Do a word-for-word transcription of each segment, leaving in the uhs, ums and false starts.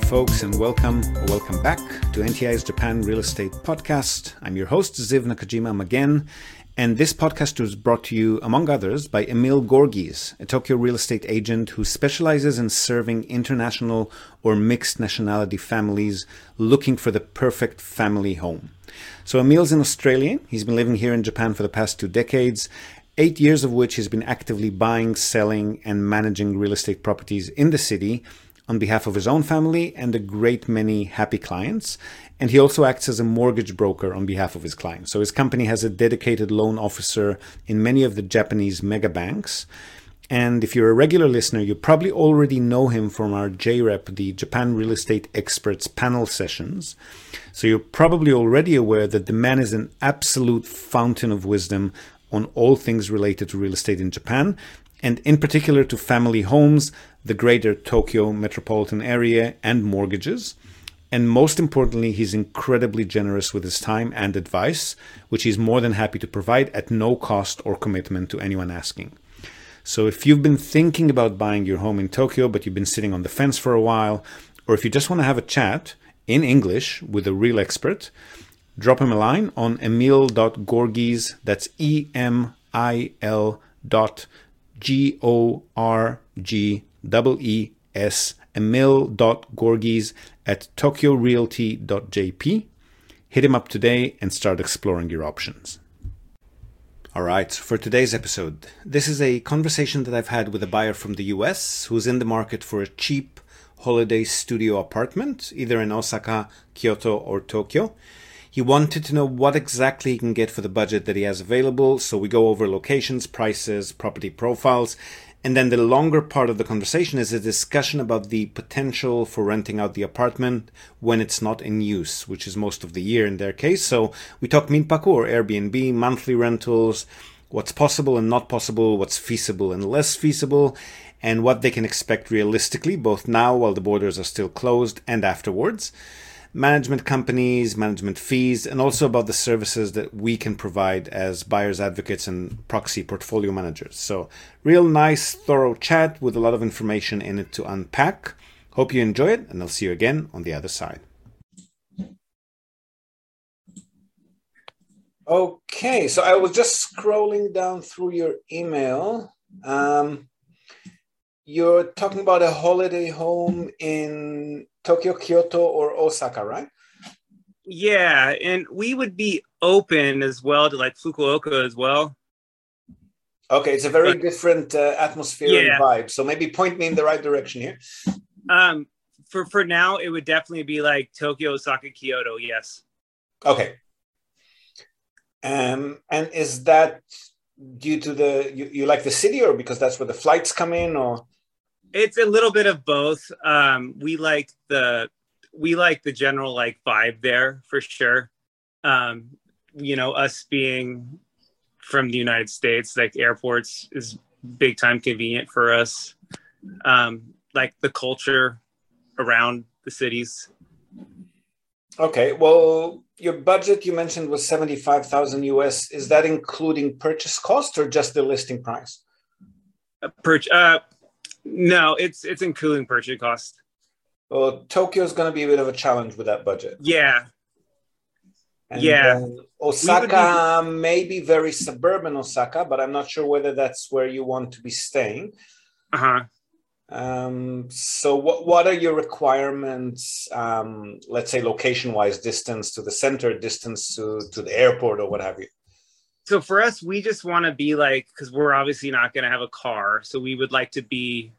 folks, and welcome or welcome back to N T I's Japan Real Estate Podcast. I'm your host, Ziv Nakajima again, and this podcast was brought to you, among others, by Emil Gorgis, a Tokyo real estate agent who specializes in serving international or mixed nationality families looking for the perfect family home. So Emil's an Australian. He's been living here in Japan for the past two decades, eight years of which he's been actively buying, selling, and managing real estate properties in the city on behalf of his own family and a great many happy clients. And he also acts as a mortgage broker on behalf of his clients. So his company has a dedicated loan officer in many of the Japanese mega banks. And if you're a regular listener, you probably already know him from our J R E P, the Japan Real Estate Experts panel sessions. So you're probably already aware that the man is an absolute fountain of wisdom on all things related to real estate in Japan, and in particular to family homes, the greater Tokyo metropolitan area, and mortgages. And most importantly, he's incredibly generous with his time and advice, which he's more than happy to provide at no cost or commitment to anyone asking. So if you've been thinking about buying your home in Tokyo, but you've been sitting on the fence for a while, or if you just want to have a chat in English with a real expert, drop him a line on emil dot gorgis, that's E M I L dot G O R G E E S, emil dot gorgis at tokyo realty dot j p. Hit him up today and start exploring your options. All right, for today's episode, this is a conversation that I've had with a buyer from the U S who's in the market for a cheap holiday studio apartment, either in Osaka, Kyoto, or Tokyo. He wanted to know what exactly he can get for the budget that he has available, so we go over locations, prices, property profiles, and then the longer part of the conversation is a discussion about the potential for renting out the apartment when it's not in use, which is most of the year in their case. So we talk Minpaku or Airbnb, monthly rentals, what's possible and not possible, what's feasible and less feasible, and what they can expect realistically, both now while the borders are still closed and afterwards. Management companies, management fees, and also about the services that we can provide as buyers advocates and proxy portfolio managers. So real nice, thorough chat with a lot of information in it to unpack. Hope you enjoy it, and I'll see you again on the other side. Okay, so I was just scrolling down through your email. Um, you're talking about a holiday home in Tokyo, Kyoto, or Osaka, right? Yeah, and we would be open as well to like Fukuoka as well. Okay, it's a very but, different uh, atmosphere yeah. and vibe. So maybe point me in the right direction here. Um, for for now, it would definitely be like Tokyo, Osaka, Kyoto. Yes. Okay. Um, and is that due to the you, you like the city, or because that's where the flights come in, or? It's a little bit of both. Um, we like the we like the general like vibe there for sure. Um, you know, us being from the United States, like airports is big time convenient for us. Um, like the culture around the cities. Okay, well, your budget you mentioned was seventy-five thousand U S. Is that including purchase cost or just the listing price? Uh, purch- uh No, it's it's including purchase cost. Well, Tokyo is going to be a bit of a challenge with that budget. Yeah. And yeah. Osaka be... may be very suburban Osaka, but I'm not sure whether that's where you want to be staying. Uh-huh. Um, so what, what are your requirements, um, let's say location-wise, distance to the center, distance to, to the airport or what have you? So for us, we just want to be like, because we're obviously not going to have a car, so we would like to be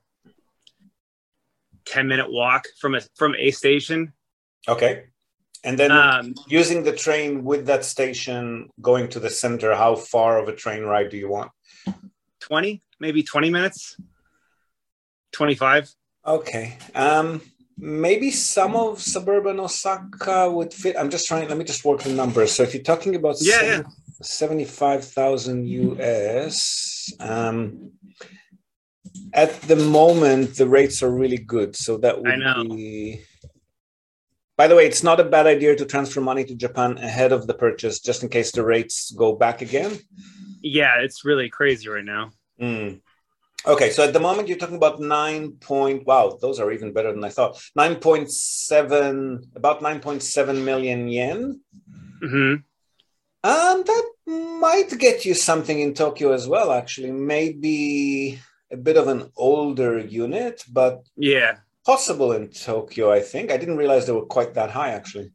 ten minute walk from a from a station. Okay, and then um, using the train with that station going to the center, how far of a train ride do you want? twenty, maybe twenty minutes, twenty-five. Okay, um, maybe some of suburban Osaka would fit. I'm just trying. Let me just work the numbers. So if you're talking about yeah, seven, yeah. seventy-five thousand U S. Um, at the moment, the rates are really good. So that would I know. be... By the way, it's not a bad idea to transfer money to Japan ahead of the purchase, just in case the rates go back again. Yeah, it's really crazy right now. Mm. Okay, so at the moment you're talking about nine point, wow, those are even better than I thought. nine point seven, about nine point seven million yen. Mm-hmm. Um, that might get you something in Tokyo as well, actually. Maybe a bit of an older unit, but Yeah. possible in Tokyo, I think. I didn't realize they were quite that high, actually.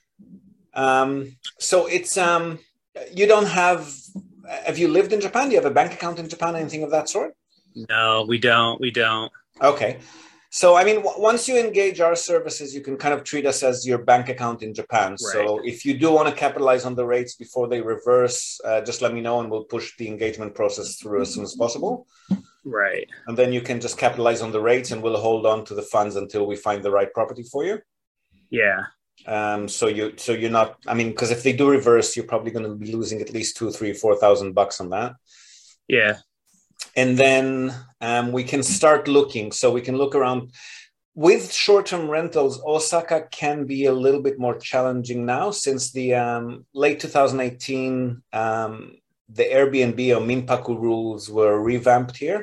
Um, so it's um, you don't have. Have you lived in Japan? Do you have a bank account in Japan? Anything of that sort? No, we don't. We don't. Okay. So, I mean, w- once you engage our services, you can kind of treat us as your bank account in Japan. Right. So, if you do want to capitalize on the rates before they reverse, uh, just let me know and we'll push the engagement process through as soon as possible. Right. And then you can just capitalize on the rates and we'll hold on to the funds until we find the right property for you. Yeah. Um, so you, so you're not. I mean, because if they do reverse, you're probably going to be losing at least two, three, four thousand bucks on that. Yeah. And then um, we can start looking. So we can look around. With short-term rentals, Osaka can be a little bit more challenging now since the um, late twenty eighteen, um, the Airbnb or Minpaku rules were revamped here.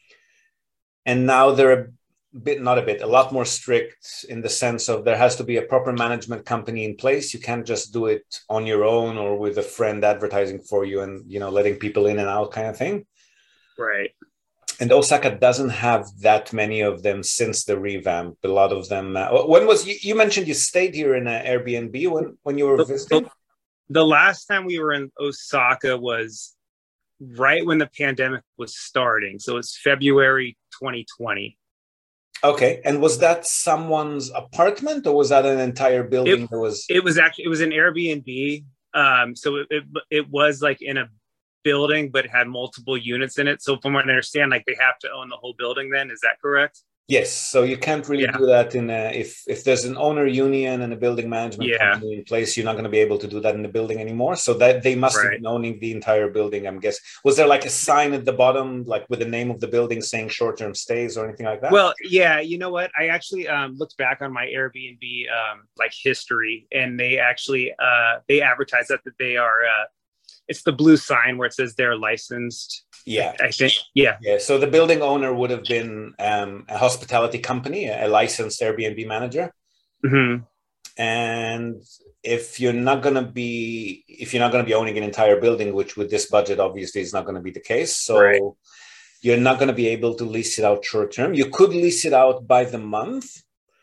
And now they're a bit, not a bit, a lot more strict in the sense of there has to be a proper management company in place. You can't just do it on your own or with a friend advertising for you and, you know, letting people in and out kind of thing. Right. And Osaka doesn't have that many of them since the revamp. A lot of them. Uh, when was you, you mentioned you stayed here in an Airbnb when, when you were The, visiting? the, the last time we were in Osaka was right when the pandemic was starting. So it's February twenty twenty. Okay. And was that someone's apartment or was that an entire building It, that was? it was actually, it was an Airbnb. Um, so it, it, it was like in a building, but it had multiple units in it. So from what I understand, like they have to own the whole building then. Is that correct? Yes. So you can't really Yeah. do that in a, if, if there's an owner union and a building management Yeah. company in place, you're not going to be able to do that in the building anymore. So that they must have Right. been owning the entire building, I'm guessing. Was there like a sign at the bottom, like with the name of the building saying short-term stays or anything like that? Well, yeah, you know what? I actually um, looked back on my Airbnb um, like history, and they actually uh, they advertise that, that they are. Uh, it's the blue sign where it says they're licensed. Yeah. I think. Yeah. Yeah. So the building owner would have been um, a hospitality company, a licensed Airbnb manager. Mm-hmm. And if you're not going to be, if you're not going to be owning an entire building, which with this budget obviously is not going to be the case, so Right. you're not going to be able to lease it out short term. You could lease it out by the month.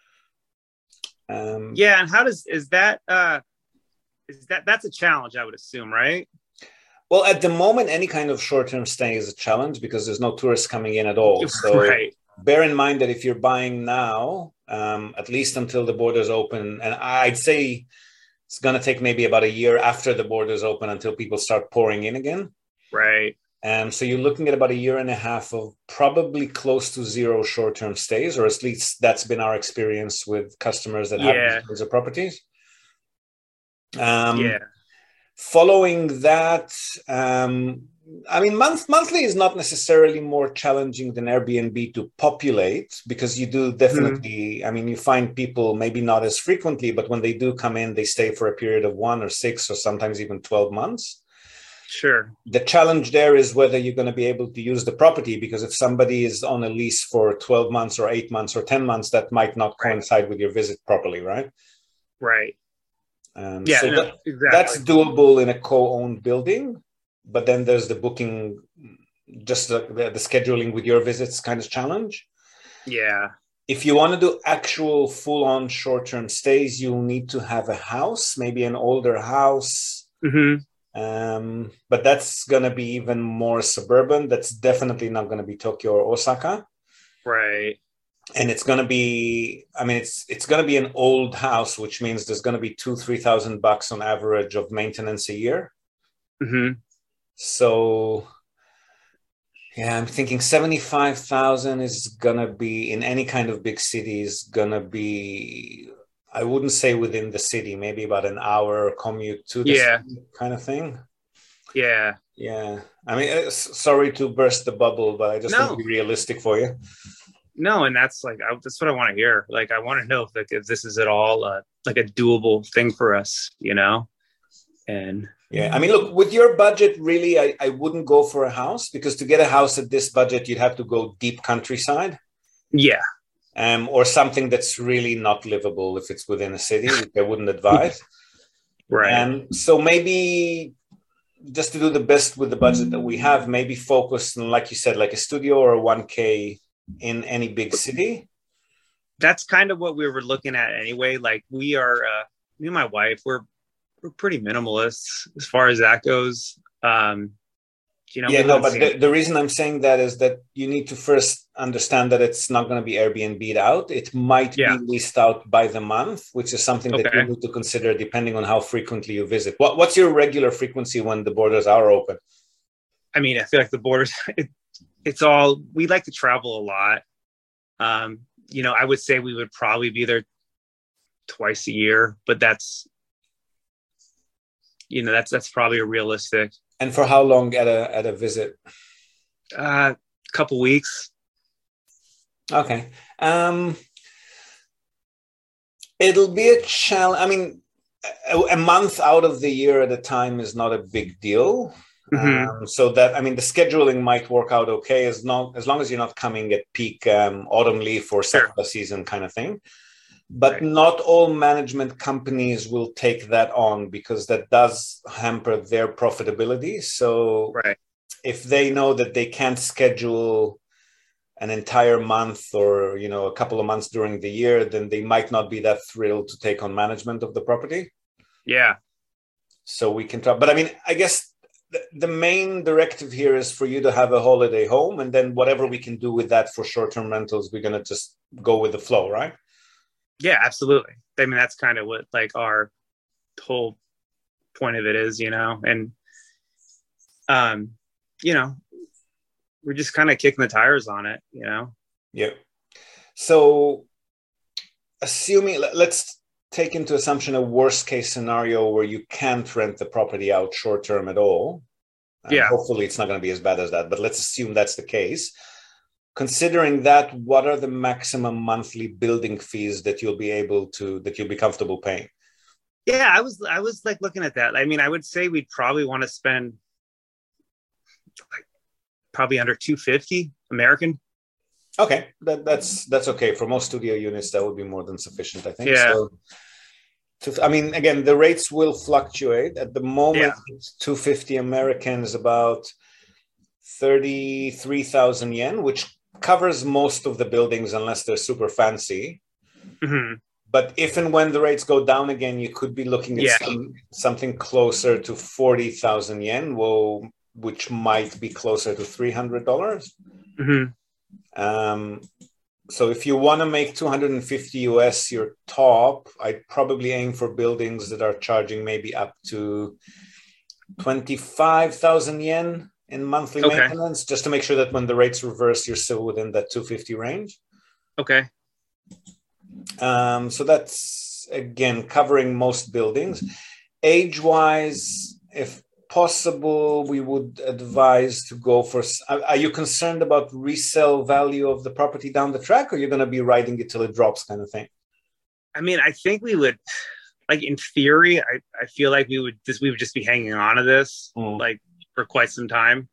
Um, Yeah, and how does is that? Uh, is that that's a challenge? I would assume, right? Well, at the moment, any kind of short-term stay is a challenge because there's no tourists coming in at all. So right. bear in mind that if you're buying now, um, at least until the borders open, and I'd say it's going to take maybe about a year after the borders open until people start pouring in again. Right. Um, so you're looking at about a year and a half of probably close to zero short-term stays, or at least that's been our experience with customers that Yeah. have these kinds of properties. Um, Yeah. Following that, um, I mean, month, monthly is not necessarily more challenging than Airbnb to populate because you do definitely, I mean, you find people maybe not as frequently, but when they do come in, they stay for a period of one or six or sometimes even twelve months. Sure. The challenge there is whether you're going to be able to use the property, because if somebody is on a lease for twelve months or eight months or ten months, that might not coincide right. with your visit properly, right? Right. Um, yeah, so no, that, exactly. That's doable in a co-owned building, but then there's the booking, just the, the, the scheduling with your visits kind of challenge. Yeah. If you want to do actual full-on short-term stays, you'll need to have a house, maybe an older house. Mm-hmm. Um, but that's going to be even more suburban. That's definitely not going to be Tokyo or Osaka. Right. And it's going to be, I mean, it's it's going to be an old house, which means there's going to be two, three thousand bucks on average of maintenance a year. Mm-hmm. So, yeah, I'm thinking seventy-five thousand is going to be in any kind of big city is going to be, I wouldn't say within the city, maybe about an hour commute to the yeah. city kind of thing. Yeah. Yeah. I mean, sorry to burst the bubble, but I just no. want to be realistic for you. No, and that's like I, that's what I want to hear. Like, I want to know if like if this is at all uh, like a doable thing for us, you know. And yeah, I mean, look, with your budget, really, I, I wouldn't go for a house, because to get a house at this budget, you'd have to go deep countryside. Yeah. Um, or something that's really not livable if it's within a city, which I wouldn't advise. Right. And so maybe just to do the best with the budget that we have, maybe focus on, like you said, like a studio or a one K in any big city. That's kind of what we were looking at anyway. Like we are, uh, me and my wife, we're we're pretty minimalists as far as that goes. Um, you know, yeah, no, but the, the reason I'm saying that is that you need to first understand that it's not going to be Airbnb'd out. It might yeah. be leased out by the month, which is something okay. that you need to consider depending on how frequently you visit. What, what's your regular frequency when the borders are open? I mean, I feel like the borders, it, it's all, we like to travel a lot. Um, you know, I would say we would probably be there twice a year, but that's, you know, that's, that's probably a realistic. And for how long at a, at a visit? A uh, couple weeks. Okay. Um, it'll be a challenge. I mean, a, a month out of the year at a time is not a big deal. Mm-hmm. Um, so that, I mean, the scheduling might work out okay as long as, long as you're not coming at peak um, autumn leaf or sure. sakura season kind of thing. But right. not all management companies will take that on, because that does hamper their profitability. So right. if they know that they can't schedule an entire month or, you know, a couple of months during the year, then they might not be that thrilled to take on management of the property. Yeah. So we can talk, but I mean, I guess the, the main directive here is for you to have a holiday home, and then whatever we can do with that for short-term rentals, we're going to just go with the flow, right? Yeah, absolutely. I mean, that's kind of what like our whole point of it is, you know, and, um, you know, we're just kind of kicking the tires on it, you know? Yeah. So assuming, let's take into assumption a worst case scenario where you can't rent the property out short term at all. And yeah. Hopefully it's not going to be as bad as that, but let's assume that's the case. Considering that, what are the maximum monthly building fees that you'll be able to, that you'll be comfortable paying? Yeah, I was, I was like looking at that. I mean, I would say we'd probably want to spend like probably under two fifty American. Okay, that, that's that's okay for most studio units. That would be more than sufficient, I think. Yeah. So, to, I mean, again, the rates will fluctuate. At the moment, yeah. two fifty American is about thirty-three thousand yen, which covers most of the buildings unless they're super fancy. Mm-hmm. But if and when the rates go down again, you could be looking at yeah. some, something closer to forty thousand yen, well, which might be closer to three hundred dollars. Mm-hmm. Um, so if you want to make two hundred fifty U S your top, I'd probably aim for buildings that are charging maybe up to twenty-five thousand yen in monthly okay. maintenance, just to make sure that when the rates reverse, you're still within that two fifty range. Okay. Um, so that's, again, covering most buildings. Age-wise, if possible, we would advise to go for, are you concerned about resale value of the property down the track, or you're going to be riding it till it drops kind of thing? I mean, I think we would, like in theory, I, I feel like we would just, we would just be hanging on to this mm. like for quite some time.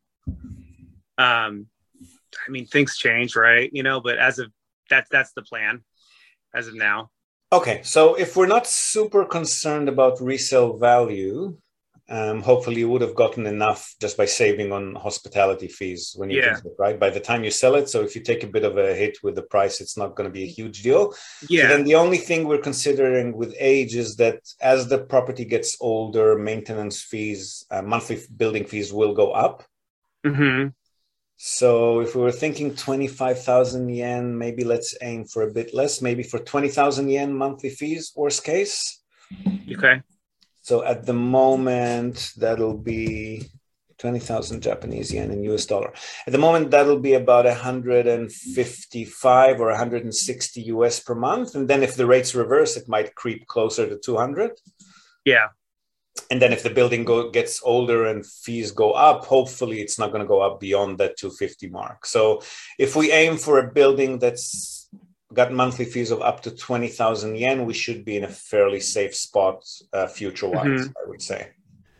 Um, I mean, things change, right? You know, but as of that's, that's the plan as of now. Okay. So if we're not super concerned about resale value, Um, hopefully you would have gotten enough just by saving on hospitality fees when you yeah. visit, right? By the time you sell it. So if you take a bit of a hit with the price, it's not going to be a huge deal. Yeah. So then the only thing we're considering with age is that as the property gets older, maintenance fees, uh, monthly building fees will go up. Mm-hmm. So if we were thinking twenty-five thousand yen, maybe let's aim for a bit less, maybe for twenty thousand yen monthly fees, worst case. Okay. So at the moment, that'll be twenty thousand Japanese yen in U S dollar. At the moment, that'll be about one hundred fifty-five or one hundred sixty U S per month. And then if the rates reverse, it might creep closer to two hundred. Yeah. And then if the building go, gets older and fees go up, hopefully it's not going to go up beyond that two hundred fifty mark. So if we aim for a building that's got monthly fees of up to twenty thousand yen, we should be in a fairly safe spot uh, future-wise, mm-hmm. I would say.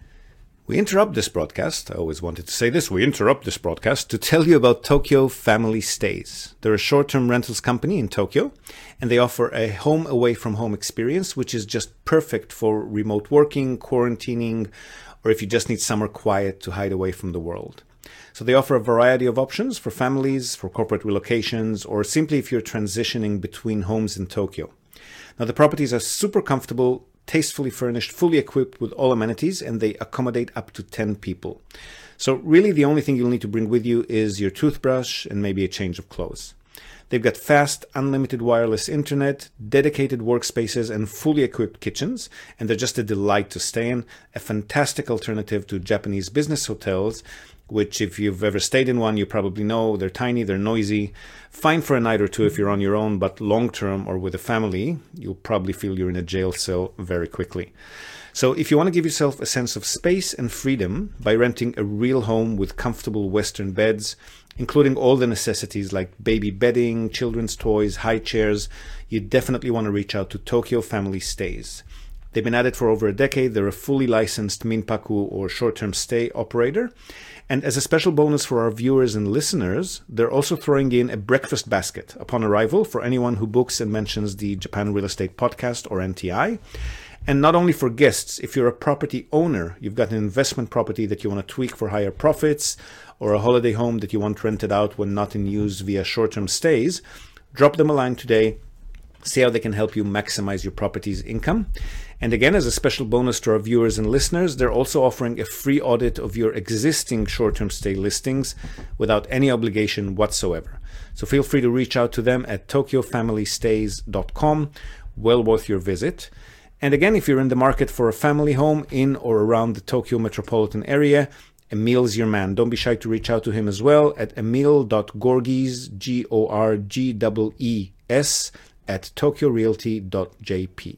We interrupt this broadcast, I always wanted to say this, we interrupt this broadcast to tell you about Tokyo Family Stays. They're a short-term rentals company in Tokyo, and they offer a home away from home experience, which is just perfect for remote working, quarantining, or if you just need somewhere quiet to hide away from the world. So they offer a variety of options for families, for corporate relocations, or simply if you're transitioning between homes in Tokyo. Now, the properties are super comfortable, tastefully furnished, fully equipped with all amenities, and they accommodate up to ten people. So really the only thing you'll need to bring with you is your toothbrush and maybe a change of clothes. They've got fast, unlimited wireless internet, dedicated workspaces, and fully equipped kitchens, and they're just a delight to stay in, a fantastic alternative to Japanese business hotels, which if you've ever stayed in one, you probably know they're tiny, they're noisy, fine for a night or two if you're on your own, but long-term or with a family, you'll probably feel you're in a jail cell very quickly. So if you want to give yourself a sense of space and freedom by renting a real home with comfortable Western beds, including all the necessities like baby bedding, children's toys, high chairs, you definitely want to reach out to Tokyo Family Stays. They've been at it for over a decade. They're a fully licensed Minpaku or short-term stay operator. And as a special bonus for our viewers and listeners, they're also throwing in a breakfast basket upon arrival for anyone who books and mentions the Japan Real Estate Podcast or N T I. And not only for guests, if you're a property owner, you've got an investment property that you want to tweak for higher profits, or a holiday home that you want rented out when not in use via short-term stays, drop them a line today. See how they can help you maximize your property's income. And again, as a special bonus to our viewers and listeners, they're also offering a free audit of your existing short-term stay listings without any obligation whatsoever. So feel free to reach out to them at tokyo family stays dot com. Well worth your visit. And again, if you're in the market for a family home in or around the Tokyo metropolitan area, Emil's your man. Don't be shy to reach out to him as well at emil dot gorgees, G O R G E E S, at tokyo realty dot j p.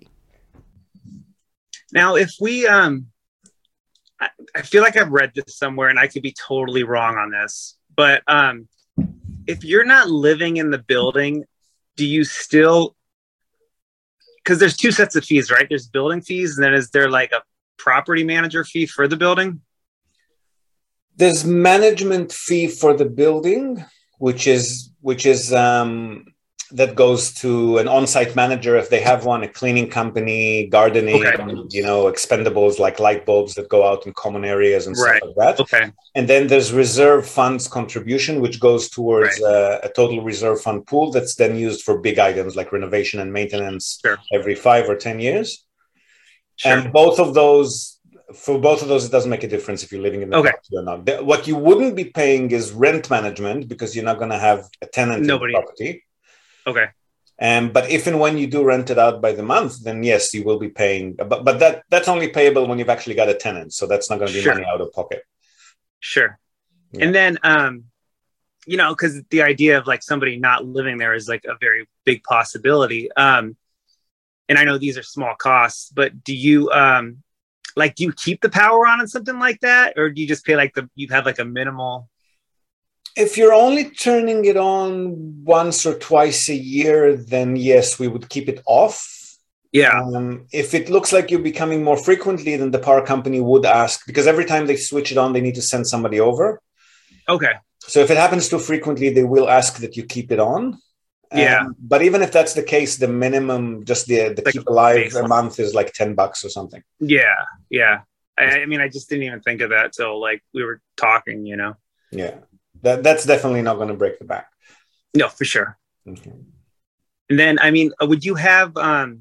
Now, if we, um, I, I feel like I've read this somewhere, and I could be totally wrong on this, but um, if you're not living in the building, do you still, because there's two sets of fees, right? There's building fees, and then is there like a property manager fee for the building? There's management fee for the building, which is, which is, um, that goes to an on-site manager if they have one, a cleaning company, gardening, okay. you know, expendables like light bulbs that go out in common areas and right. stuff like that. Okay. And then there's reserve funds contribution, which goes towards right. uh, a total reserve fund pool that's then used for big items like renovation and maintenance sure. every five or ten years. Sure. And both of those, for both of those, it doesn't make a difference if you're living in the okay. property or not. What you wouldn't be paying is rent management because you're not going to have a tenant Nobody. in the property. Okay. Um, but if and when you do rent it out by the month, then yes, you will be paying. But but that that's only payable when you've actually got a tenant. So that's not going to be sure. money out of pocket. Sure. Yeah. And then, um, you know, because the idea of like somebody not living there is like a very big possibility. Um, and I know these are small costs, but do you um, like do you keep the power on and something like that, or do you just pay like the you have like a minimal? If you're only turning it on once or twice a year, then yes, we would keep it off. Yeah. Um, if it looks like you're becoming more frequently, then the power company would ask, because every time they switch it on, they need to send somebody over. Okay. So if it happens too frequently, they will ask that you keep it on. Yeah. Um, but even if that's the case, the minimum, just the, the like keep alive a month is like ten bucks or something. Yeah. Yeah. I, I mean, I just didn't even think of that till like we were talking, you know? Yeah. That that's definitely not going to break the bank. No, for sure. Okay. And then, I mean, would you have, um,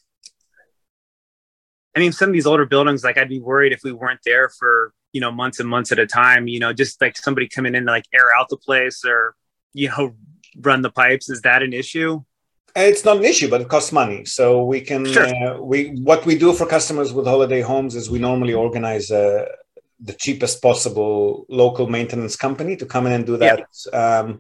I mean, some of these older buildings, like I'd be worried if we weren't there for, you know, months and months at a time, you know, just like somebody coming in to like air out the place or, you know, run the pipes. Is that an issue? It's not an issue, but it costs money. So we can, sure. uh, we, what we do for customers with holiday homes is we normally organize a, the cheapest possible local maintenance company to come in and do that yeah. um,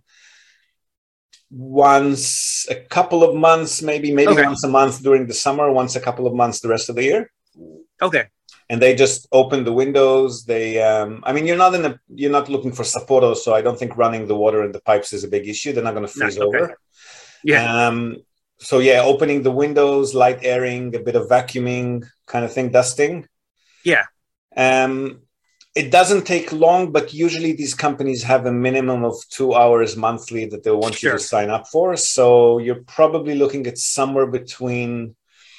once a couple of months, maybe, maybe okay. once a month during the summer, once a couple of months the rest of the year. Okay. And they just open the windows. They, um, I mean, you're not in a, you're not looking for Sapporo, so I don't think running the water in the pipes is a big issue. They're not going to freeze no, okay. over. Yeah. Um, so yeah, opening the windows, light airing, a bit of vacuuming kind of thing, dusting. Yeah. Um, It doesn't take long, but usually these companies have a minimum of two hours monthly that they want sure. you to sign up for. So you're probably looking at somewhere between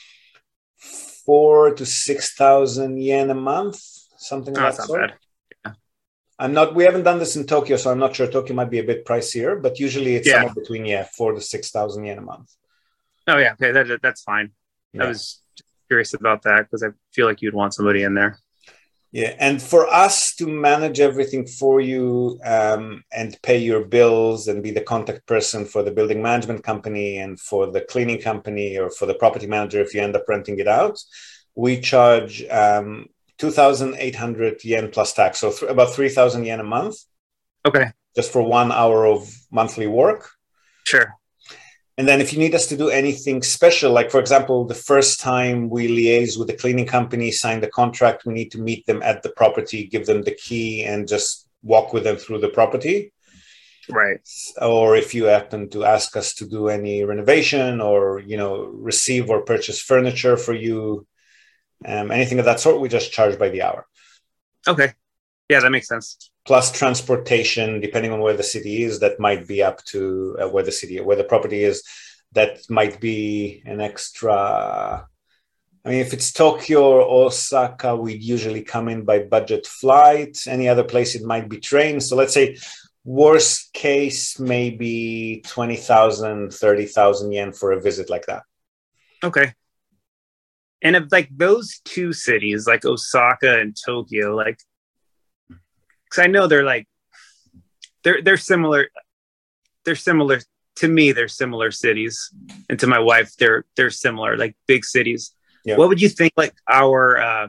four to six thousand yen a month, something oh, of that not sort. Bad. Yeah. I'm not. We haven't done this in Tokyo, so I'm not sure. Tokyo might be a bit pricier, but usually it's yeah. somewhere between yeah four to six thousand yen a month. Oh yeah, okay, that that's fine. Yeah. I was curious about that because I feel like you'd want somebody in there. Yeah, and for us to manage everything for you um, and pay your bills and be the contact person for the building management company and for the cleaning company or for the property manager if you end up renting it out, we charge um, two thousand eight hundred yen plus tax, so th- about three thousand yen a month. Okay. Just for one hour of monthly work. Sure. And then if you need us to do anything special, like, for example, the first time we liaise with the cleaning company, sign the contract, we need to meet them at the property, give them the key and just walk with them through the property. Right. Or if you happen to ask us to do any renovation or, you know, receive or purchase furniture for you, um, anything of that sort, we just charge by the hour. Okay. Yeah, that makes sense. Plus transportation, depending on where the city is, that might be up to uh, where the city, where the property is, that might be an extra. I mean, if it's Tokyo or Osaka, we'd usually come in by budget flight. Any other place, it might be train. So let's say worst case, maybe twenty thousand, thirty thousand yen for a visit like that. Okay. And if like those two cities, like Osaka and Tokyo, like, because I know they're like, they're they're similar. They're similar to me. They're similar cities, and to my wife, they're they're similar, like big cities. Yeah. What would you think, like our uh,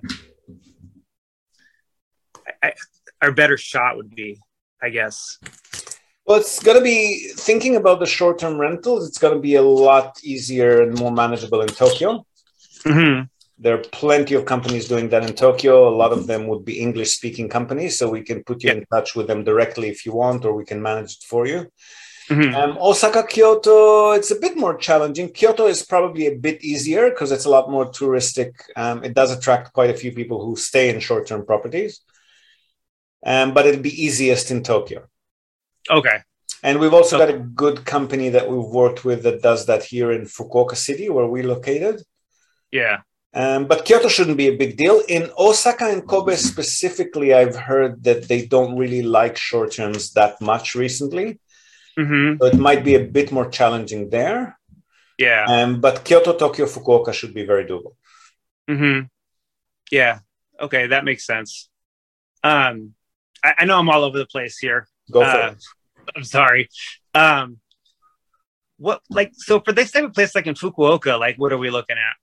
I, our better shot would be? I guess. Well, it's going to be thinking about the short-term rentals. It's going to be a lot easier and more manageable in Tokyo. Mm-hmm. There are plenty of companies doing that in Tokyo. A lot of them would be English-speaking companies, so we can put you yeah. in touch with them directly if you want, or we can manage it for you. Mm-hmm. Um, Osaka, Kyoto, it's a bit more challenging. Kyoto is probably a bit easier because it's a lot more touristic. Um, it does attract quite a few people who stay in short-term properties, um, but it'll be easiest in Tokyo. Okay. And we've also okay. got a good company that we've worked with that does that here in Fukuoka City, where we're located. Yeah. Um, but Kyoto shouldn't be a big deal. In Osaka and Kobe specifically, I've heard that they don't really like short terms that much recently. Mm-hmm. So it might be a bit more challenging there. Yeah. Um, but Kyoto, Tokyo, Fukuoka should be very doable. Mm-hmm. Yeah. Okay, that makes sense. Um, I, I know I'm all over the place here. Go for uh, it. I'm sorry. Um, what like so for this type of place, like in Fukuoka, like what are we looking at?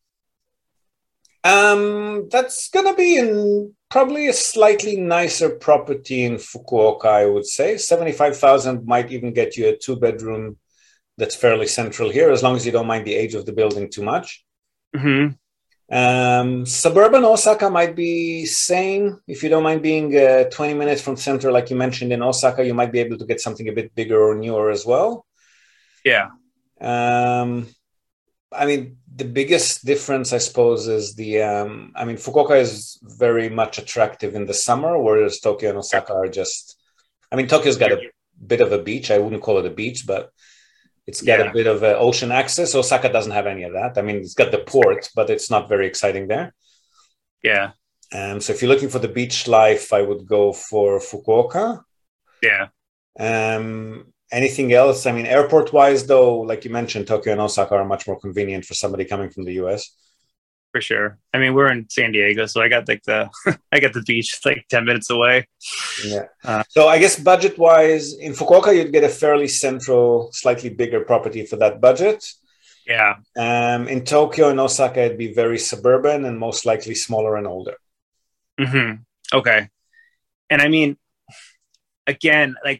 Um, that's gonna be in probably a slightly nicer property in Fukuoka, I would say. seventy-five thousand might even get you a two bedroom that's fairly central here, as long as you don't mind the age of the building too much. Mm-hmm. Um, suburban Osaka might be same. If you don't mind being uh, twenty minutes from center, like you mentioned in Osaka, you might be able to get something a bit bigger or newer as well. Yeah. Um, I mean, the biggest difference, I suppose, is the, um, I mean, Fukuoka is very much attractive in the summer, whereas Tokyo and Osaka are just, I mean, Tokyo's got a bit of a beach. I wouldn't call it a beach, but it's got yeah. a bit of uh, ocean access. Osaka doesn't have any of that. I mean, it's got the port, but it's not very exciting there. Yeah. Um, so if you're looking for the beach life, I would go for Fukuoka. Yeah. Um, anything else? I mean, airport-wise, though, like you mentioned, Tokyo and Osaka are much more convenient for somebody coming from the U S. For sure. I mean, we're in San Diego, so I got like the I got the beach like ten minutes away. Yeah. Uh, so I guess budget-wise, in Fukuoka, you'd get a fairly central, slightly bigger property for that budget. Yeah. Um, in Tokyo and Osaka, it'd be very suburban and most likely smaller and older. Mm-hmm. Okay. And I mean, again, like,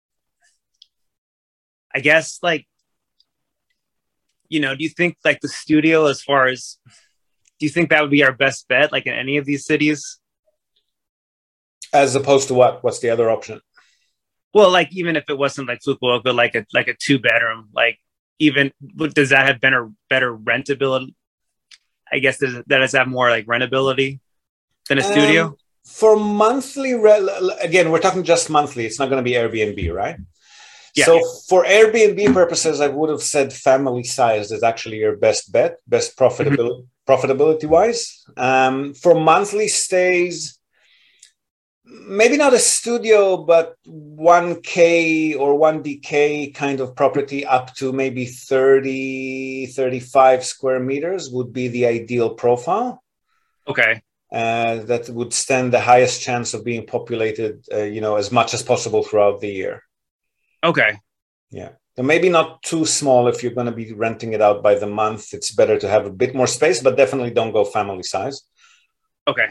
I guess, like, you know, do you think like the studio, as far as, do you think that would be our best bet, like in any of these cities? As opposed to what? What's the other option? Well, like, even if it wasn't like Fukuoka, like a like a two bedroom, like, even does that have better better rentability? I guess does that does have more like rentability than a studio? Um, For monthly, re- again, we're talking just monthly. It's not going to be Airbnb, right? Yeah. So for Airbnb purposes, I would have said family size is actually your best bet, best profitability, mm-hmm. profitability wise. Um, for monthly stays, maybe not a studio, but one K or one D K kind of property up to maybe thirty, thirty-five square meters would be the ideal profile. Okay. Uh, that would stand the highest chance of being populated, uh, you know, as much as possible throughout the year. Okay. Yeah. So maybe not too small if you're going to be renting it out by the month. It's better to have a bit more space, but definitely don't go family size. Okay.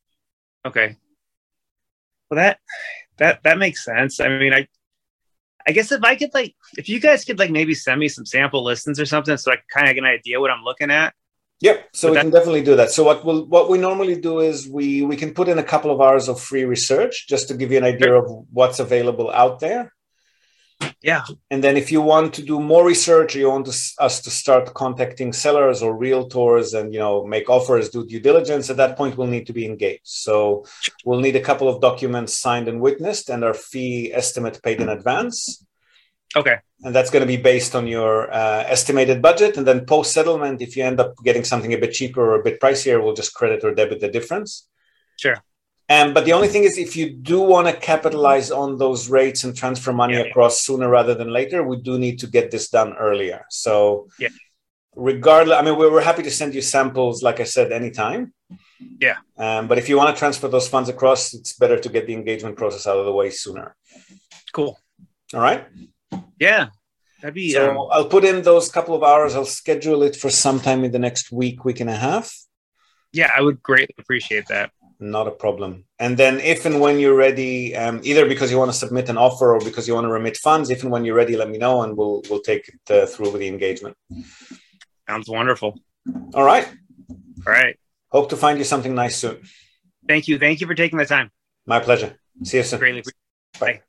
Okay. Well, that that that makes sense. I mean, I I guess if I could like, if you guys could like maybe send me some sample listings or something, so I can kind of get an idea what I'm looking at. Yep. So but we that- can definitely do that. So what we'll, what we normally do is we we can put in a couple of hours of free research just to give you an idea of what's available out there. Yeah. And then if you want to do more research, or you want to, us to start contacting sellers or realtors and, you know, make offers, do due diligence, at that point, we'll need to be engaged. So we'll need a couple of documents signed and witnessed and our fee estimate paid in advance. Okay. And that's going to be based on your uh, estimated budget. And then post-settlement, if you end up getting something a bit cheaper or a bit pricier, we'll just credit or debit the difference. Sure. Um, but the only thing is, if you do want to capitalize on those rates and transfer money yeah, across yeah. sooner rather than later, we do need to get this done earlier. So yeah. regardless, I mean, we're, we're happy to send you samples, like I said, anytime. Yeah. Um, but if you want to transfer those funds across, it's better to get the engagement process out of the way sooner. Cool. All right. Yeah. That'd be, so um... I'll put in those couple of hours. I'll schedule it for sometime in the next week, week and a half. Yeah, I would greatly appreciate that. Not a problem. And then if and when you're ready, um, either because you want to submit an offer or because you want to remit funds, if and when you're ready, let me know and we'll we'll take it uh, through with the engagement. Sounds wonderful. All right. All right. Hope to find you something nice soon. Thank you. Thank you for taking the time. My pleasure. See you soon. Greatly appreciate it. Bye.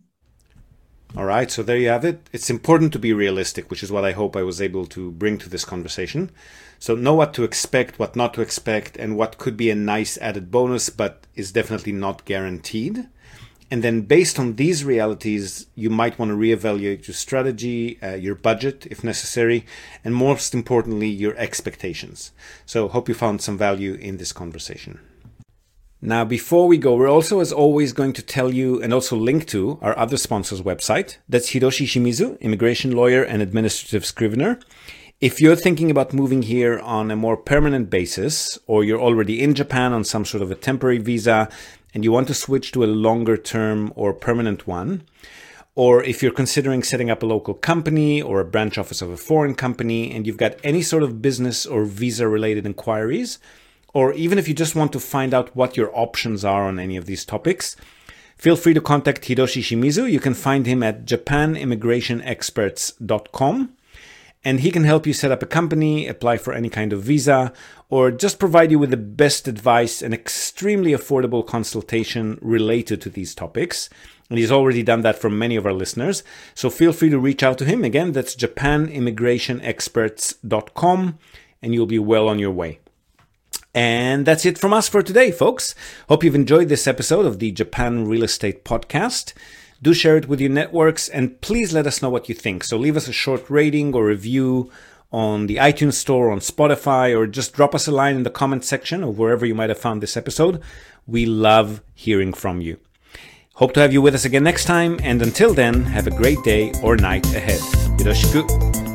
All right, so there you have it. It's important to be realistic, which is what I hope I was able to bring to this conversation. So know what to expect, what not to expect, and what could be a nice added bonus, but is definitely not guaranteed. And then based on these realities, you might want to reevaluate your strategy, uh, your budget, if necessary, and most importantly, your expectations. So hope you found some value in this conversation. Now, before we go, we're also, as always, going to tell you and also link to our other sponsor's website. That's Hiroshi Shimizu, immigration lawyer and administrative scrivener. If you're thinking about moving here on a more permanent basis, or you're already in Japan on some sort of a temporary visa and you want to switch to a longer term or permanent one, or if you're considering setting up a local company or a branch office of a foreign company and you've got any sort of business or visa related inquiries, or even if you just want to find out what your options are on any of these topics, feel free to contact Hiroshi Shimizu. You can find him at japan immigration experts dot com, and he can help you set up a company, apply for any kind of visa, or just provide you with the best advice and extremely affordable consultation related to these topics. And he's already done that for many of our listeners. So feel free to reach out to him. Again, that's japan immigration experts dot com, and you'll be well on your way. And that's it from us for today, folks. Hope you've enjoyed this episode of the Japan Real Estate Podcast. Do share it with your networks and please let us know what you think. So leave us a short rating or review on the iTunes Store, on Spotify, or just drop us a line in the comment section or wherever you might have found this episode. We love hearing from you. Hope to have you with us again next time. And until then, have a great day or night ahead. Yoroshiku.